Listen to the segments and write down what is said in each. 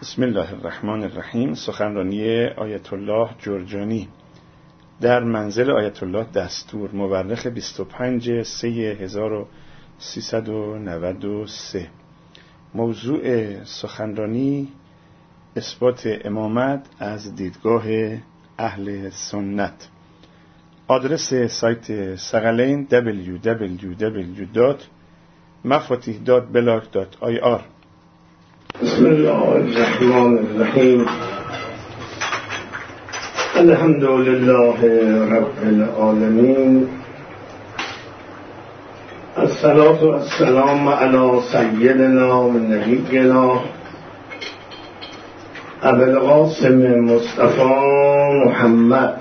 بسم الله الرحمن الرحیم. سخنرانی آیت الله جرجانی در منزل آیت الله دستور، مورخ 25/3/1393. موضوع سخنرانی اثبات امامت از دیدگاه اهل سنت. آدرس سایت ثقلین www.mafatih.blog.ir. بسم الله الرحمن الرحیم. الحمد لله رب العالمین. الصلاة والسلام علی سیدنا و نبینا ابی القاسم مصطفی محمد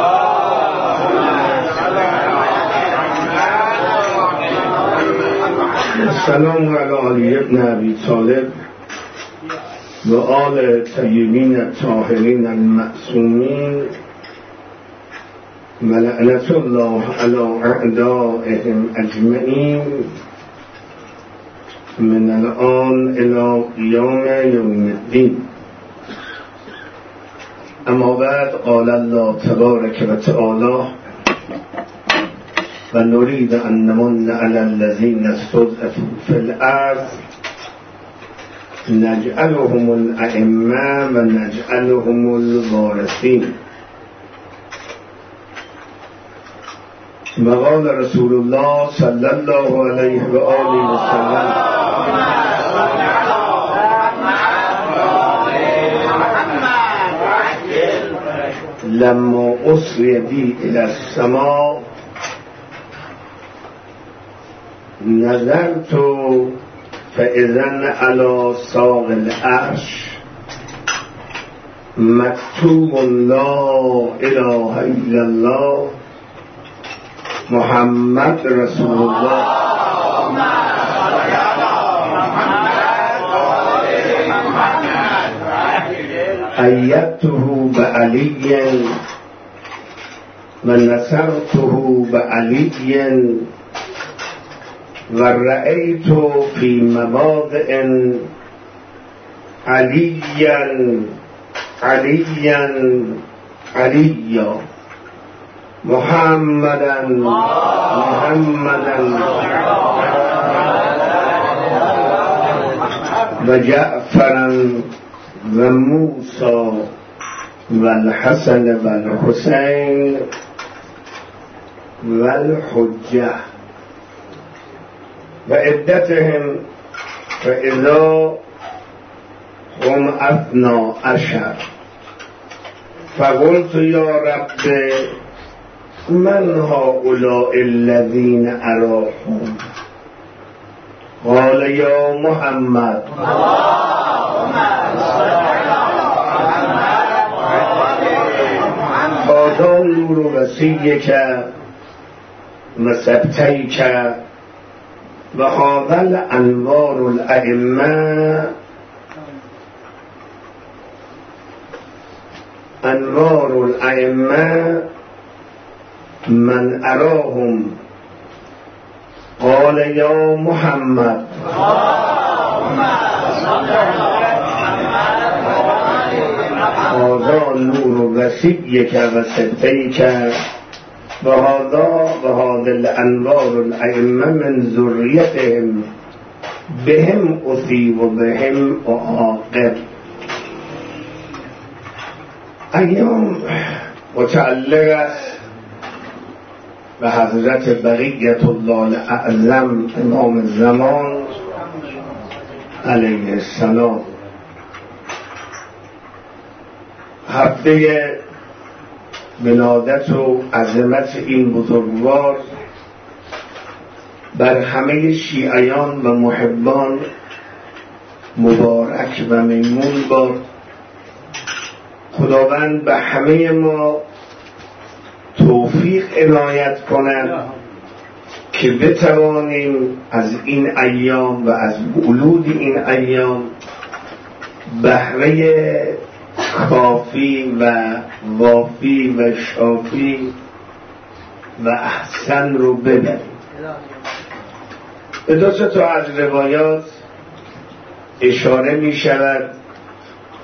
السلام علی علی ابن ابی طالب و آل طیبین الطاهرین المعصومین و لعنت الله علی اعدائهم اجمعین من الان الی قیام یوم الدین. اما بعد، قال الله تبارک و تعالی: و نريد ان نمن على الذين استضعفوا في الارض نجعلهم الائمه و نجعلهم الوارثین. و قال رسول الله صلی الله علیه و آله و سلم: لما اسری بی الی السماء نظرت فاذا علی ساق العرش مکتوب لا اله الا الله محمد رسول الله. ایدته بعلی و نصرته بعلی و رأیت فی مواضع علیا علیا علیا محمدا محمدا و جعفرا و موسی و الحسن و الحسین و الحجه و عدتهم فاذا هم 12. فقلت یا رب من هؤلاء الذين اراهم؟ قال یا محمد هذا نور وصیک و سبتیک و هذا الانوار الائمه انوار الائمه من اراهم. قال یا محمد هذا نور وصیک و سبتیک و هذا الانوار الائمه من ذریتهم بهم اصیب و بهم اعاقب. ایام متعلق است به حضرت بقیت الله اعظم امام زمان علیه السلام. هفته ولادت و عظمت این بزرگوار بر همه شیعیان و محبان مبارک و میمون باد. خداوند به همه ما توفیق عنایت کند که بتوانیم از این ایام و از ولود این ایام بهره کافی و وافی و شافی و احسن رو ببریم. به دو تا از روایات اشاره می شود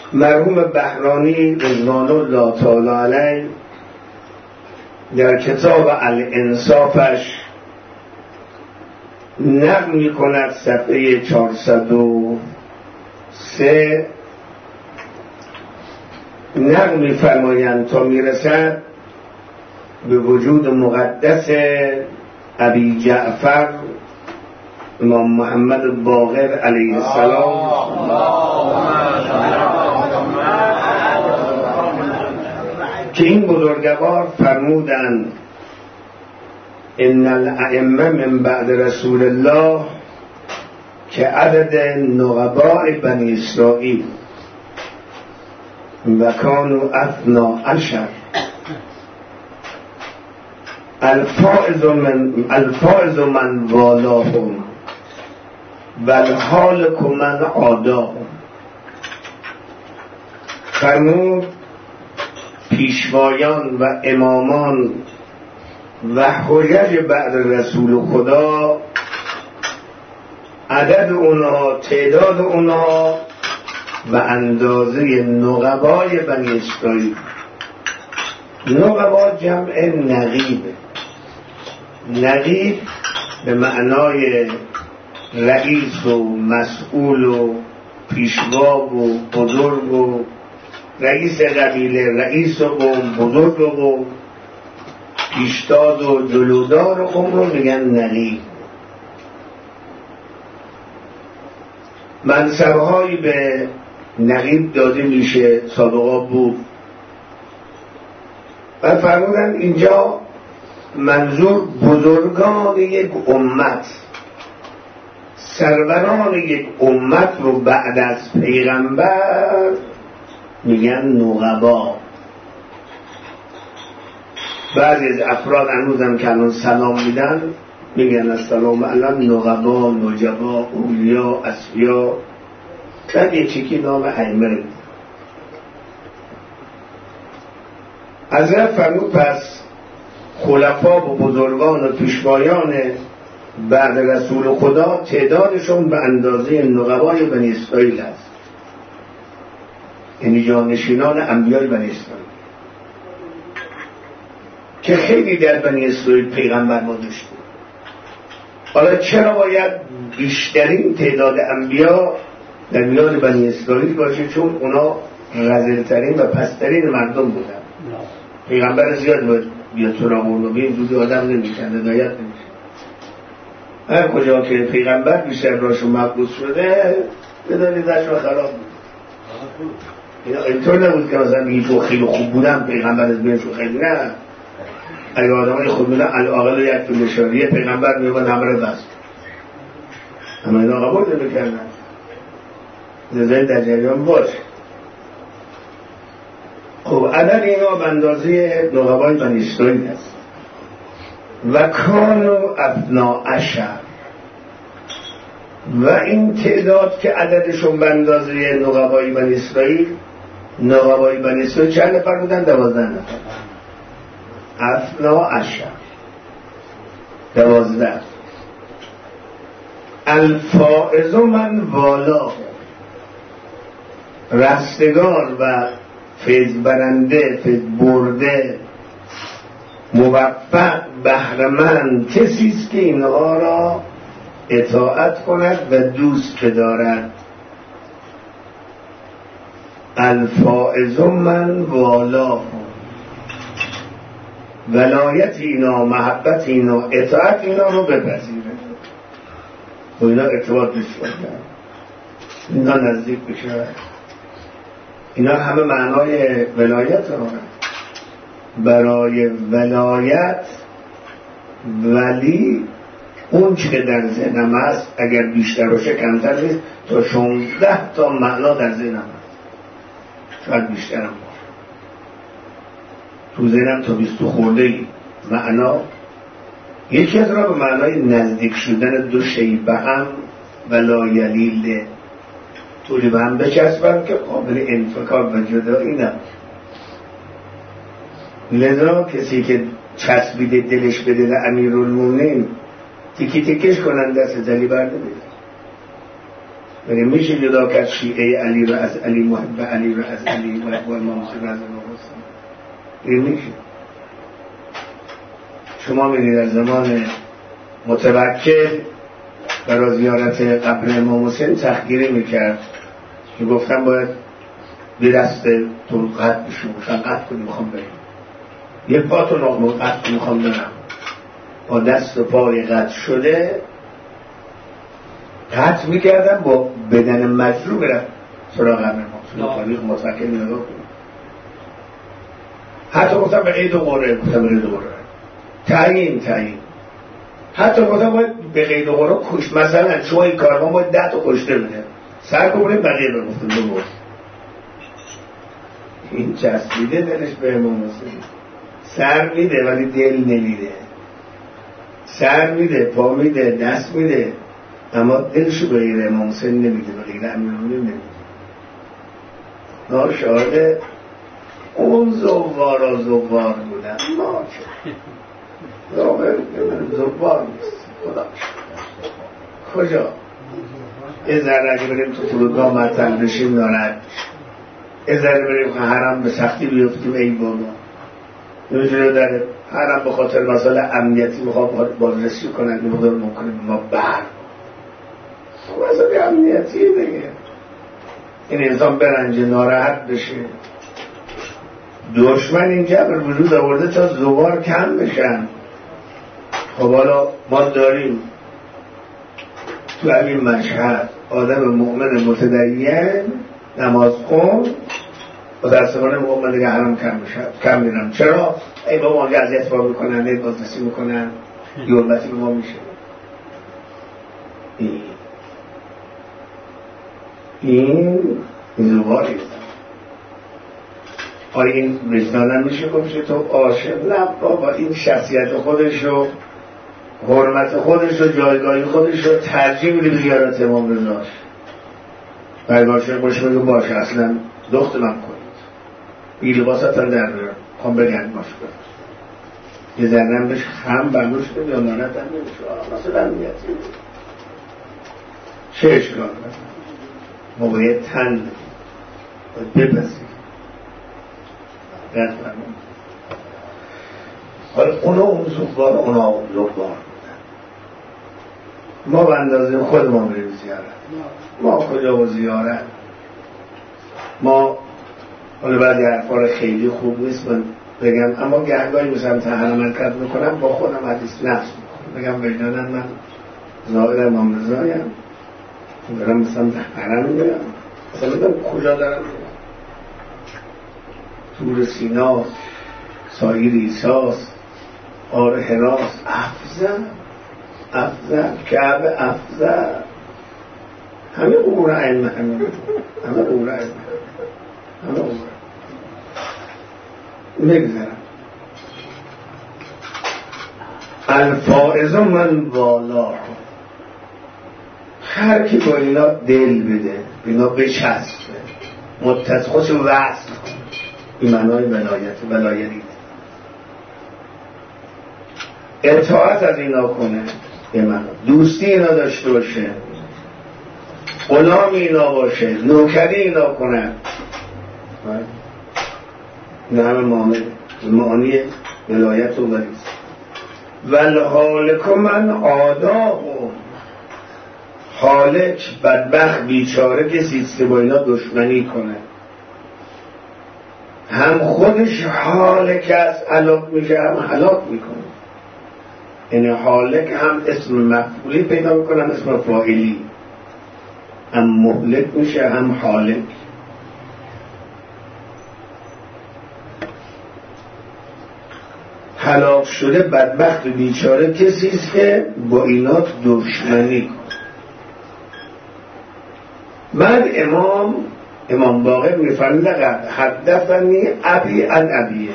مرحوم بهرانی رضوان الله تعالی علیه در کتاب الانصافش نقل می کند صفحه 403 نقل می فرمایند تا می رسد به وجود مقدس ابی جعفر امام محمد باقر علیه السلام که این بزرگوار فرمودند ان الائمه من بعد رسول الله که عدد نقباء بنی اسرائیل و کانوا 12 الفائز من والاهم و الهالک من عاداهم. فرمود پیشوایان و امامان و حجج بعد رسول خدا عدد اونا، تعداد اونا و اندازه نقبای بنی اسرائیل. نقبا جمع نقیب. نقیب به معنای رئیس و مسئول و پیشوا و بزرگ و رئیس قبیله، رئیس قوم، بزرگ قوم، پیشتاز و جلودار قوم رو میگن نقیب. منصبهایی به نقیب داده میشه، سابقا بود. و فرمودن اینجا منظور بزرگان یک امت، سروران یک امت رو بعد از پیغمبر میگن نقبا. بعضی از افراد هنوزم که الان سلام میدن میگن السلام علی نقبا، نجبا، اولیا، اصفیا. بعد یه چیکی نام ائمه. حضرت فرمود پس خلفا و بزرگان و پیشوایان بعد رسول خدا تعدادشون به اندازه نقبای بنی اسرائیل است، یعنی جانشینان انبیای بنی اسرائیل که خیلی در بنی اسرائیل پیغمبر ما داشته. حالا چرا باید بیشترین تعداد انبیا در میان بنی اسرائیل باشه؟ چون اونا رذل‌ترین و پسترین مردم بودن. پیغمبر زیاد باید بیاد سراغ اونو، به این دودی آدم نمیشن، هدایت نمیشن. هر کجا که پیغمبر بیشتر راشون مقبوض شده بدانی داشون خراب بود. اینطور نبود که مثلا بگی تو خیلی خوب بودم پیغمبر از بینشون خیلی نه. اگه آدم های خوب بودن الاقل یک تو نشانیه پیغمبر میبن همه رو بست، اما اینا قبول نمیکردن. نظری در جریان باش. خب عدد اینا به اندازه نقبای بنی اسرائیل است. و کانوا 12 و این تعداد که عددشون به اندازه نقبای بنی اسرائیل، نقبای بنی اسرائیل چند نفر بودن؟ 12 نفر. 12 الفائز من والا، رستگار و فیض برنده، فیض برده، موفق، بهره‌مند کسی است که اینها را اطاعت کند و دوست بدارد. الفائز من والا، ولایت اینا، محبت اینا، اطاعت اینا رو بپذیره و اینا ارتباط بشه، اینا نزدیک بشه. اینا همه معنای ولایت رو برای ولایت ولی اون چه در ذهنم هست اگر بیشتر باشه کمتر نیست، تا 16 تا معنا در ذهنم هست، شاید بیشترم باشه. تو ذهنم تا 20 خورده معنا. یکی از را به معنای نزدیک شدن دو شی به هم و لایلیله، طوری به هم بچسبن که قابل انفکاک و جدایی نباشه. لذا کسی که چسبیده دلش به دل امیرالمومنین تیکی تیکش کنن دست جلی برده بید. مگه میشه جدا کرد شیعه علی رو از علی، محب علی رو از علی و امام حسین رضی الله عنه؟ میشه. شما میدید در زمان متوکل برای زیارت قبر امام حسین تحقیری میکرد که گفتم باید به دست تو قطع بشون، قطع کنی میخوام بریم، یه پا تو نقمه قطع میخوام برم، با دست و پای قطع شده قطع میکردم، با بدن مجروح برم سراغ قبر امام حسین. متوکل نگاه کنم. حتی گفتم به قید و قره، گفتم به قید و قره تعیین حتی گفتم باید به قید و قره کش، مثلا شما این کارمان باید 10 تا کشته بده، سر کنیم بقیه رو گفتم بگو. این چسبیده دلش به امام حسین، سر میده ولی دل نمیده، سر میده، پا میده، دست میده، اما دلشو به غیر امام حسین نمیده، به غیر امیرالمومنین نمیده. ناشاده اون زوار بودن، ما چه زوار نیست. خدا کجا یه ذره اگه بریم تو فرودگاه مطل بشیم ناراحت، یه ذره بریم حرم به سختی بیفتیم ای بابا، نمیتونه در حرم به خاطر مسئله امنیتی میخواد بازرسی کنن، مقدار ممکنه ما بر مسئله امنیتی دیگه، این انسان برنجه ناراحت بشه. دشمن این جبر وجود آورده تا زوار کم بشن. خب حالا ما داریم تو همین مشهد آدم مؤمن متدین نماز خون متاسفانه مؤمن دیگه حرم کم میرن. چرا؟ ای بابا ما اذیت ما میکنن، ای بازرسی میکنن، یوربتی به ما میشه. این زواری آیا این وجدانم میشه گفت تو عاشق؟ نه بابا، این شخصیت خودش رو، حرمت خودش رو، جایگاهی خودش رو ترجیح میده به زیارت امام رضاش. باید عاشق باشه بگه باشه اصلا دخت من کنید، این لباسات هم در بیارم خوام بگن باشه کنید، یه ذرم بهش هم بردوش کنید یا نانت هم نمیشه مثلا نیتی چه اشکال ما باید تن باید بپسید. حالا اونا اون زوبار، اونا اون زوبار بودن. ما به اندازه خودمون بریم زیارت، ما کجا با زیارت، ما حالا بعضی حرفا خیلی خوب نیست من بگم، اما گهگاهی مثلا حرم حرکت میکنم با خودم حدیث نفس میکنم، بگم وجدانم من زائر امام رضایم، برم مثلا حرم میگم، مثلا بگم کجا دارم تور سینا، سایر ایساس، آر حراس، افضل کعبه، افضل همه قبور ائمه، همه قبور ائمه، همه قبور میگذارم. الفائز من والا، هر کی با اینا دل بده، اینا بچسبه، متصل خودش وصل کنه، این معنای ولایتی اطاعت از اینا کنه، به معنا دوستی اینا داشته باشه، غلام اینا باشه، نوکری اینا کنه، این همه معانی ولایت و ولیست. والحالک من آداهم، حالک بدبخت بیچاره کسی است که با اینا دشمنی کنه، هم خودش حالک از هلاک میشه هم هلاک میکنه. یعنی حالک هم اسم مفعولی پیدا میکنه هم اسم فاعلی، هم مهلک میشه هم حالک. هلاک شده بدبخت و بیچاره کسی است که با اینا دشمنی کنه. بعد امام باقر میفرمید حدثنی ابی عن ابیه،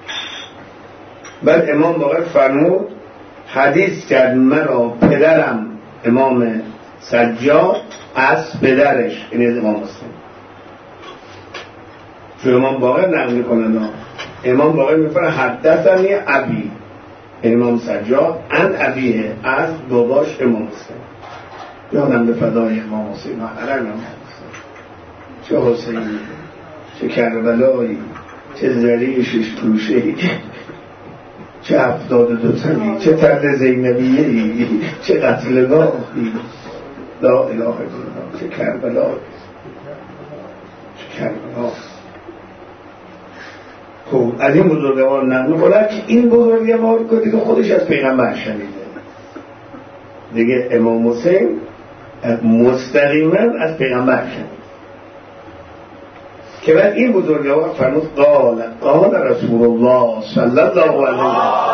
بعد امام باقر فرمود حدیث کرد مرا پدرم امام سجاد از پدرش، این از امام حسین. چون امام باقر نقل میکنه، امام باقر میفرمود حدثنی ابی امام سجاد عن ابیه، از باباش امام حسین. یادم به فدای امام حسین حرم چه حسینی، چه کربلایی، چه زری شش توشه‌ای، چه 72 تنی، چه طرد زینبیه‌ای، چه قتلگاهی، لا اله الا الله، چه کربلایی، چه کربلا. خب از این بزرگوار نقل کنند که این بزرگوار که دیگه خودش از پیغمبر شنیده، دیگه امام حسین مستقیما از پیغمبر شنید که بعد این بزرگوار فرمود قال رسول الله صلی الله علیه و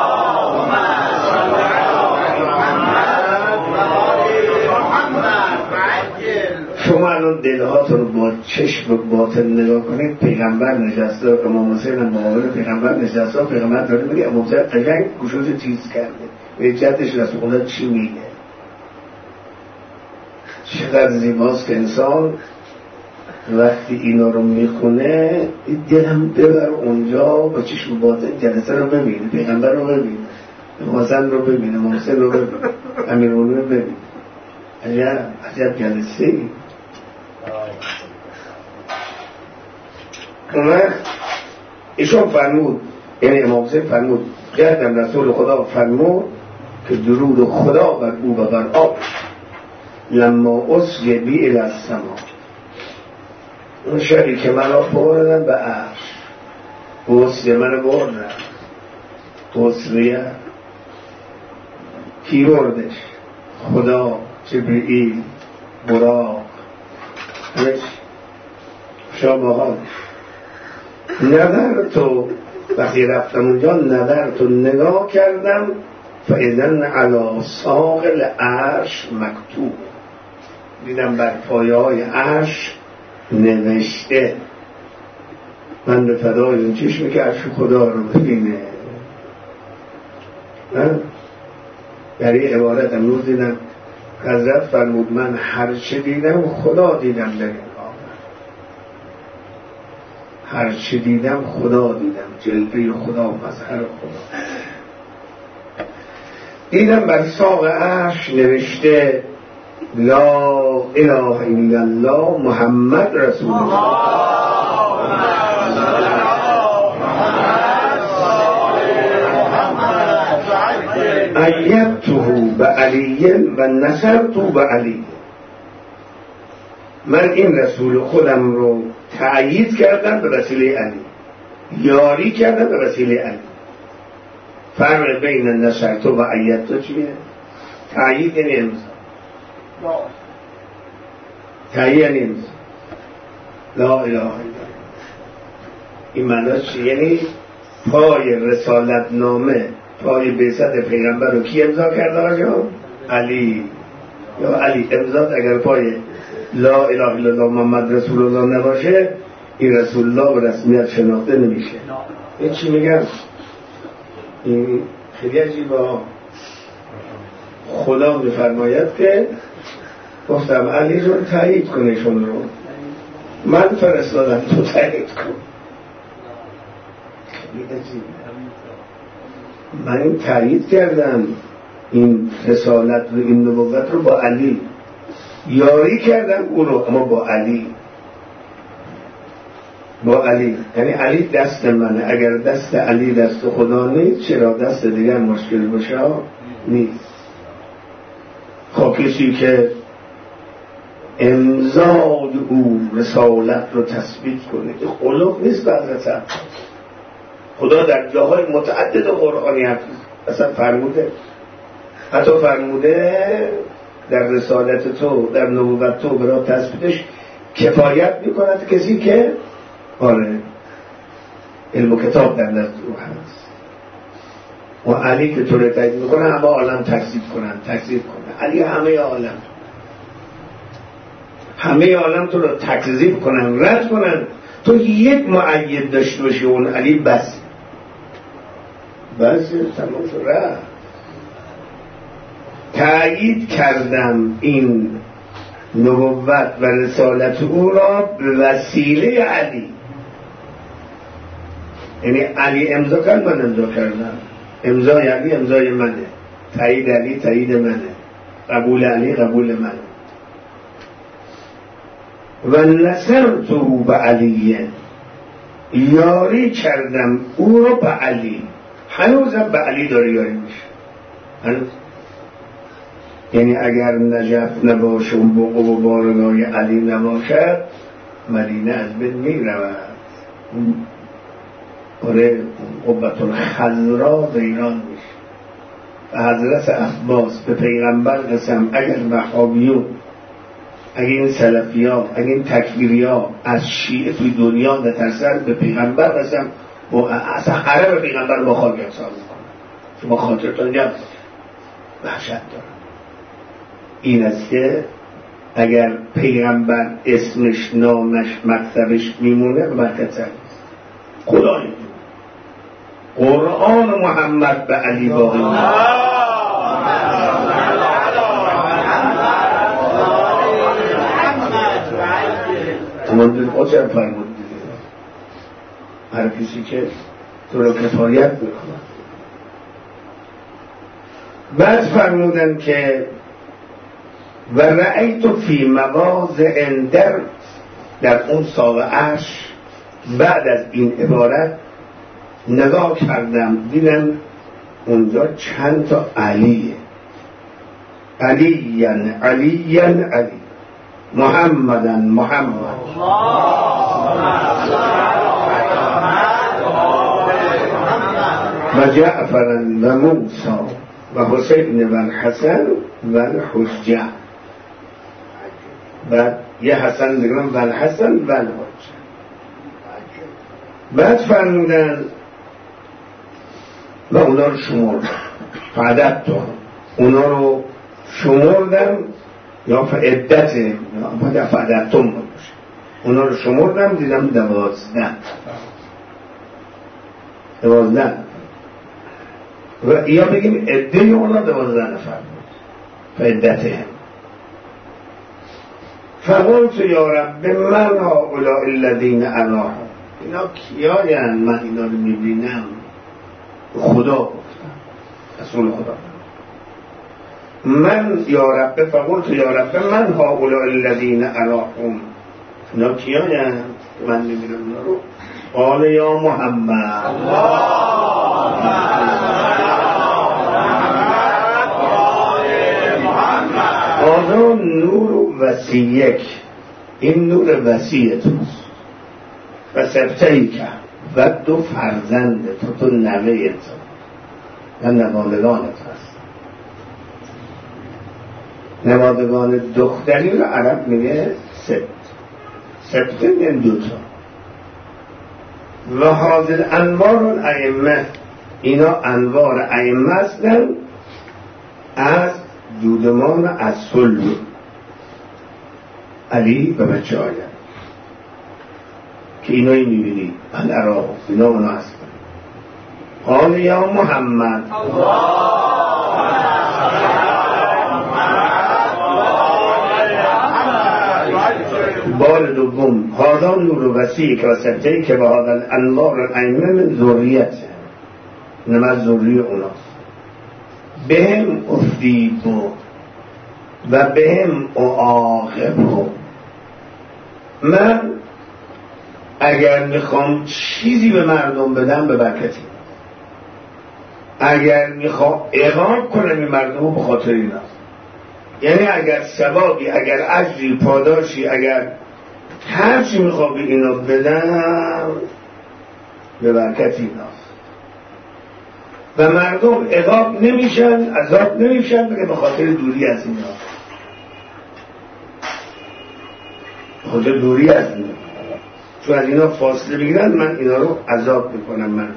شما الان دلهاتون رو با چشم باطن نگاه کنید، پیغمبر نشسته، امام حسین هم مقابل پیغمبر نشسته، پیغمبر داره میگه امام حسین قشنگ گوشوش تیز کرده به جدش رسول خدا چی میگه. چقدر زیباست که انسان وقتی اینا رو میخونه دلم ببر اونجا با چشم باطن جلسه رو ببینه، پیغمبر رو ببینه، حسن رو ببینه، محسن رو ببینه، امیرالمومنین رو ببینه. عجب جلسه ای. ایشون فرمود، یعنی امام حسین فرمود گردم رسول خدا فرمود که درود خدا بر او و بر آب لما اسری بی الی السما، اون شبی که من را بردن به عرش، اسری من رو بردن، اسریه کی بردش؟ خدا، جبرئیل، براق، همش شابهات. نظر تو وقتی رفتم اونجا نظر تو نگاه کردم فاذن علی ساقل عرش مکتوب، دیدم بر پایه های عرش نوشته. من به فدای اون چشمی که عرش خدا رو ببینه. در این عبارت امروز دیدم حضرت فرمود من هر چه دیدم خدا دیدم در این آمد، هر چه دیدم خدا دیدم، جلوه خدا، مظهر خدا دیدم. بر ساق عرش نوشته لا اله الا الله محمد رسول الله. ایدته به علی و نصرته به علی، من این رسول خودم رو تأیید کردم به وسیله علی، یاری کردم به وسیله علی. فرق بین نصرته و ایدته چیه؟ تأیید یعنی امضا، تأیید یعنی امضا. لا اله الا الله این معناش چیه؟ یعنی پای رسالت نامه، پای بعثت پیغمبر رو کی امضا کرده آقا؟ علی. یا علی امضا اگر پای لا اله الا الله محمد رسول الله نباشه این رسول الله به رسمیت شناخته نمیشه. این چی میگم؟ این خیلی عجیبه. خدا میفرماید که گفتم علی رو تایید کنشون رو، من فرستادم تو تایید کن. خیلی عجیبه. من تایید کردم این رسالت و این نبوت رو با علی، یاری کردم اون رو، اما با علی. با علی یعنی علی دست منه، اگر دست علی دست خدا نیست چرا دست دیگر مشکل باشه نیست. خب کسی که امضای او رسالت رو تثبیت کنه که خلق نیست بعضا. خدا در جاهای متعدد قرآنی اصلا فرموده، حتی فرموده در رسالت تو، در نبوت تو برای تثبیتش کفایت میکند کسی که علم و کتاب در نزد او هست. و علی که تو رو تایید میکنه همه عالم تکذیب کنن. علی همه عالم تو رو تکذیب کنن، رد کنن، تو یک مؤید داشته باشی اون علی بس تمام شد. رد تایید کردم این نبوت و رسالت او را به وسیله علی. یعنی علی امضا کرد، من امضا کردم. امضای علی امضای منه، تایید علی تایید منه، قبول علی قبول منه. و نصرته به علی، یاری کردم او رو به علی. هنوزم به علی داره یاری میشه هنوز. یعنی اگر نجف نباشه و بقع و بارگاه علی نباشد مدینه از بین میرود. آره قبة الخضرا ویران میشه. حضرت عباس به پیغمبر قسم اگر وهابیون، اگر این سلفیان، اگر این تکفیریا از شیعه توی دنیا نترسن، به پیغمبر قسم و اصلا حرم پیغمبر با خاک یکسان میکنن. شما خاطرتون نمیاد، وحشت دارن. این است که اگر پیغمبر اسمش، نامش، مکتبش میمونه به برکت سر نیست. خدا این قرآن محمد به علی باقی تمام قصر فرمود دیده. هر کسی که تو رو کفایت میکنه. بعد فرمودن که و رأیت فی مواضع در اون ساقه‌اش بعد از این عبارت نگاه کردم دیدم اونجا چند تا علیه. علی محمدن محمد و جعفرن و موسی و حسین و الحسن و الحجه. بعد یه حسن دیگرم و الحسن و الحجه. بعد فرمودن و اونا رو شمردم، فعدت تو اونا رو شمردم یا فعدت یا فعدتون باشه. اونا رو شمردم دیدم 12 و یا بگیم عده اونا 12 نفر بود فعدته هم. فقلت یا رب من هؤلاء الذین اراهم، اینا کیاین من اینا رو میبینم؟ خدا گفتم، رسول خدا. من یا رب فقلت یا رب من هؤلاء الذین اراهم، اینا کیاین من میبینم اینا رو؟ قال یا محمد آن نور وسیعک، این نور وسیع توست و سبتهی که و 2 فرزند تو نوه تو و نوادگانت هست. نوادگان دختری رو عرب میگه سبت میگه 2 تا. و حاضر انوار الائمه، اینا انوار ائمه هستن از دودمان از صلب علی و بچه آیم که اینایی میبینی من اراه اینا اونا هستن. قال یا محمد بار دوم هذا نور وسیع که وسطهی که به هذا الانوار الائمه من ذریت نماز ذریه اوناست. بهم افدیبو و بهم اعاقبو. من اگر میخوام چیزی به مردم بدم به برکتی، اگر میخوام عقاب کنم این مردم به خاطر اینا، یعنی اگر ثوابی، اگر اجری، پاداشی، اگر هر چی میخوام به اینا بدم به برکتی اینا و مردم عقاب نمیشن، عذاب نمیشن بگه به خاطر دوری از اینا، خاطر دوری از اینا، چون از اینا فاصله بگیرن من اینا رو عذاب میکنم مردم.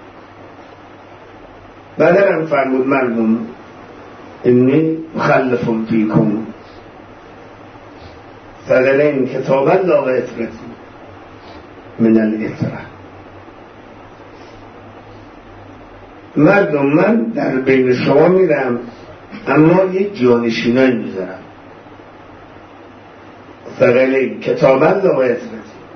بعد هم فرمود مردم انی مخلف فیکم فدرین کتابا لا اطرتی من الاطره. مردم من در بین شما میرم اما یک جانشینایی میذارم. فقیل کتابا لا اطرتی.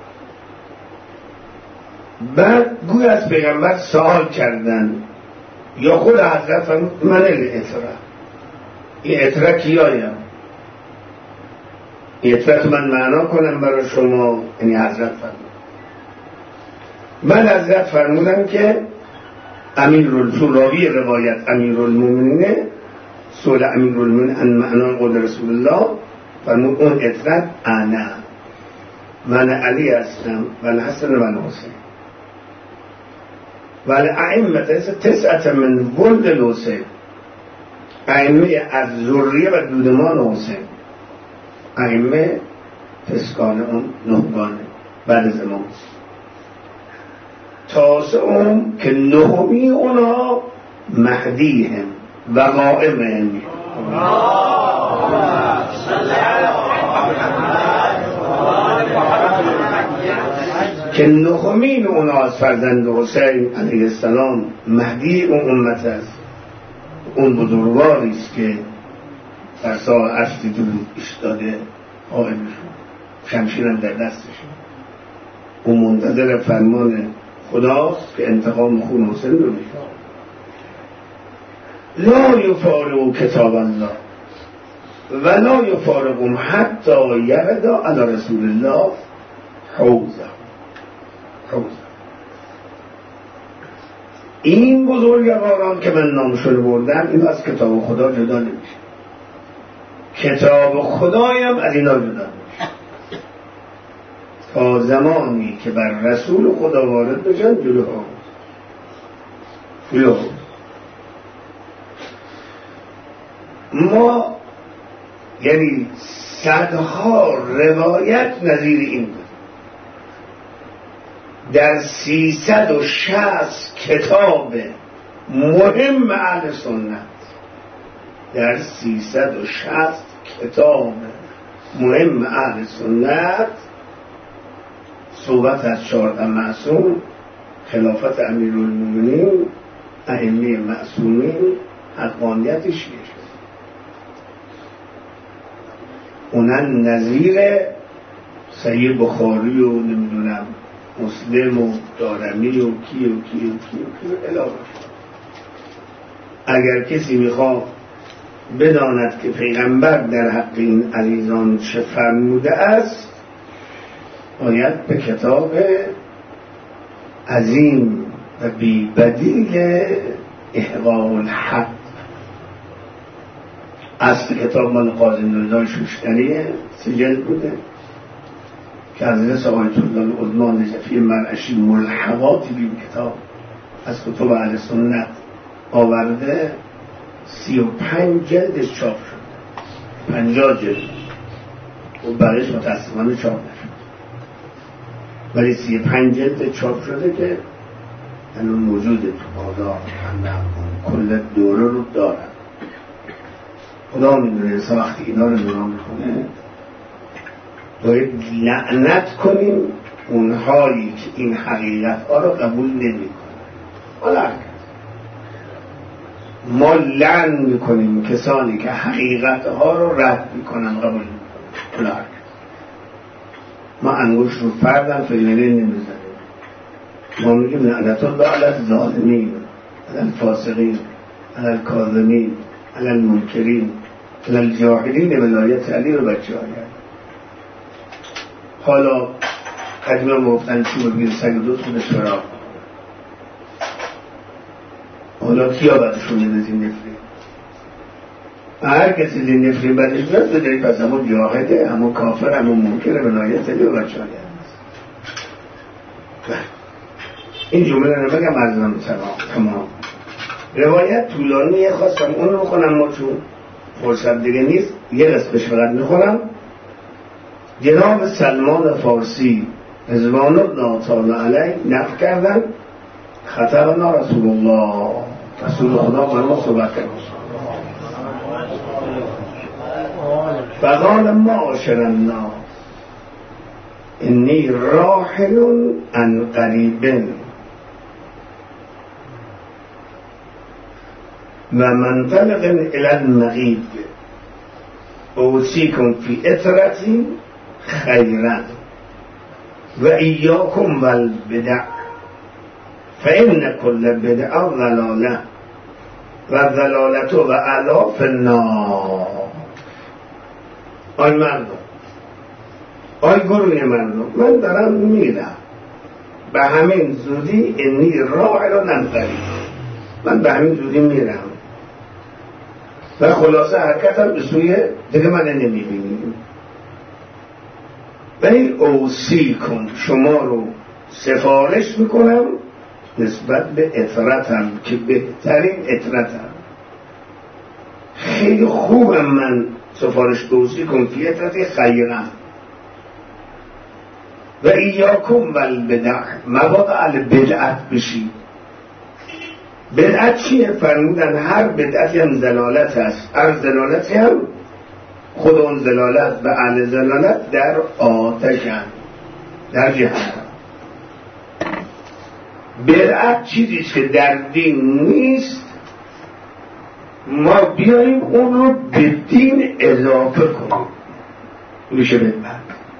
بعد گوی از پیغمبر سوال کردن یا خود حضرت من الاطره، این اطره کیایم؟ عطرت من معنا کنم برای شما، یعنی حضرت فرمود. من حضرت فرمودم که راوی روایت امیرالمومنین سئل امیرالمومنین عن معنا قول رسول الله، فرمود اون عطرت انا، من علی هستم و الحسن و الحسین و الائمه تسعه من ولد الحسین، ائمه از ذریه و دودمان حسین، ائمه تسکان اون نهگانه بعد از امام، تاسعهم که نهمی اونا مهدی هم و قائم هم، که نهمین اونا از فرزند حسین علیه السلام مهدی اون امت است، اون بزرگواری است که در سال عشق دود ایستاده قائم شد، شمشیرم در دستش، اون منتظر فرمان خداست که انتقام خون حسین رو میخواد. لا یفارق کتاب الله و لا یفارقهم حتی یرد علی رسول الله حوزه. این بزرگواران که من نامشون بردم این از کتاب خدا جدا نمیشه، کتاب خدایم از اینا جدا نمیشه تا زمانی که بر رسول خدا وارد بشن جلو ما یعنی صدها روایت نظیر این بود. در 360 کتاب مهم اهل سنت، در 360 کتاب مهم اهل سنت صحبت از 14 معصوم، خلافت امیرالمومنین، ائمه معصومین، حقانیت شیعه شد. اونن نظیر صحیح بخاری و نمیدونم مسلم و دارمی و کی علاوه شد. اگر کسی میخواد بداند که پیغمبر در حق این عزیزان چه فرموده است، باید به کتاب عظیم و بی بدیل احقاق الحق، اصل کتاب مال قاضی نورزای شوشتریه، 3 جلد بوده که از رس آیت الله العظمی نجفی مرعشی ملحقاتی به کتاب از کتب اهل سنت آورده، 35 جلدش چاپ شده، 50 جلد و بقیش متاسفانه چاپ نشد، ولی 35 جلد چاپ شده که هنوز موجوده تو بازار، کل دوره رو دارن. خدا میدونه انسان وقتی اینا رو نگاه میکنه باید لعنت کنیم اونهایی که این حقیقت ها رو قبول نمی کنن. ما لعن میکنیم کسانی که حقیقت ها رو رد میکنن، قبول نمی کنن. ما انگوش رو فردم فیلنه نمیزنیم، ما میگیم لعنت الله علی الظالمین، علی الفاسقین، علی الکاذبین، علی المنکرین، علی الجاهلین ولایت علی رو بچه آید. حالا قدیما گفتن چی رو بگیر سگ دو خود شراب، حالا کیا بدشون میده زین نفرین؟ هر کسی زین نفرین بدش بیاد بدهی پس همون جاهده، همون کافر، همون منکر ولایت علی رو بچه آید. این جمله رو بگم ارزم تمام. روایت طولانیه، خواستم اون رو بخونم ما چون فرصت دیگه نیست، یه قسمش فقط میخونم. جناب سلمان فارسی رضوان الله تعالی علیه نقل کردن خطبنا رسول الله، رسول خدا با ما صحبت کرد، فقال معاشر الناس انی راحل عن قریب و منطلق الی المغیب اوصیکم فی اطرتی خیرا و ایاکم والبدع فإن كل بدعة ضلالة والضلالة وعلا في النار. آی مردم، آی گروه مردم، من دارم میرم به همین زودی انی راحلون قریب، من به همین زودی میرم و خلاصه حرکتم به سوی دیگه من نمیبینیم. و این اوصی کن، شما رو سفارش میکنم نسبت به اطرتم که بهترین اطرتم. خیلی خوبم من سفارش توصی کن فی اطرتی خیرم و ایاکم والبدع، مبادا البدعت بشید. بدعت چیه؟ فرمودن هر بدعتی هم زلالت هست، هر زلالتی هم خود اون زلالت و اهل زلالت در آتشن، در جهنم. بدعت چیزیست که در دین نیست، ما بیاییم اون رو به دین اضافه کنیم، میشه بدعت.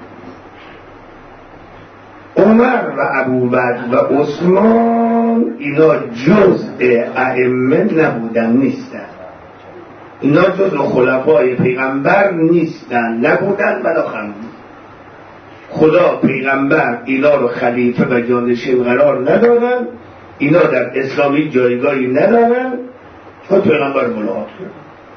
عمر و ابوبکر و عثمان اینا جزء ائمه نبودن، نیستن. اینا جزء خلفای پیغمبر نیستن، نبودن و نخواهند. خدا پیغمبر اینا رو خلیفه و جانشین قرار ندادن، اینا در اسلامی جایگاهی ندارن، خود پیغمبر ملاحظه کرد.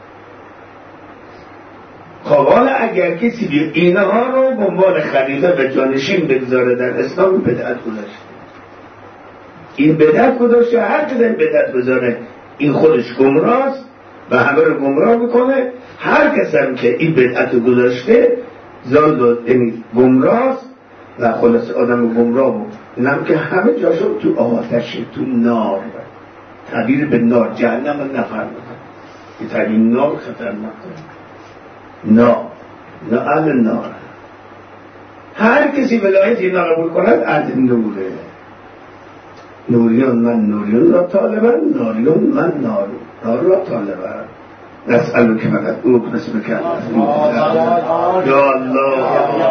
حالا اگر کسی بید اینها رو به عنوان خلیفه و جانشین بگذاره در اسلام، بدعت گذاشته. این بدعت گذاشته، هر کسی این بدعت بذاره این خودش گمراهست و همه رو گمراه میکنه. هر کسی هم که این بدعت گذاشته زال گمراهست و خلاص آدم گمراه بود. اینم که همه جاشو تو آتشه، تو نار، تعبیر به نار، جهنم هم نفرمودن. این تعبیر نار خطرناکه، نه اهل نار. هر کسی ولایت اینا قبول کند اهل نوره. نوریون من نوریون را طالبن، ناریون من نار را طالبن. نسألو که فقط او قسم کرد یا الله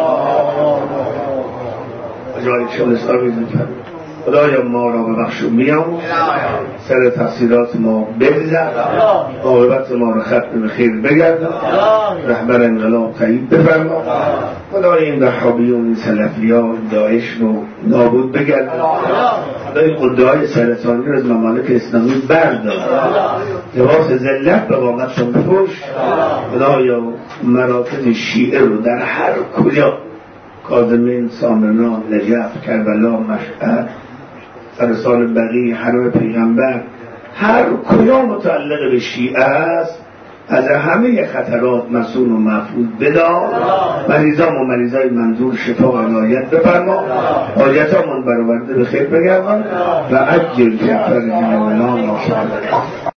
جای شما اسلامی زنفر خدایا ما را ببخشو میام، سر تقصیرات ما بگذر، عاقبت ما را ختم بخیر بگردم، رهبر انقلاب طیب بفرما. خدای این وهابیون، این سلفیان، داعش رو نابود بگردم. خدای قدهای سرطانی رو از ممالک اسلامی بردار، لباس ذلت به واقعتشون بپوش. خدایا مراکز شیعه رو در هر کجا، کاظمین، سامنان، نجف، کربلا، مشهد، سرسال بقیع، حرم پیغمبر، هر کجا متعلق به شیعه است از همه خطرات مسئول و محفوظ بدار. مریضان و مریضای منظور شفا و عنایت بفرما، حاجتامون برآورده به خیر بگردان و عجل فی فرجنا و لا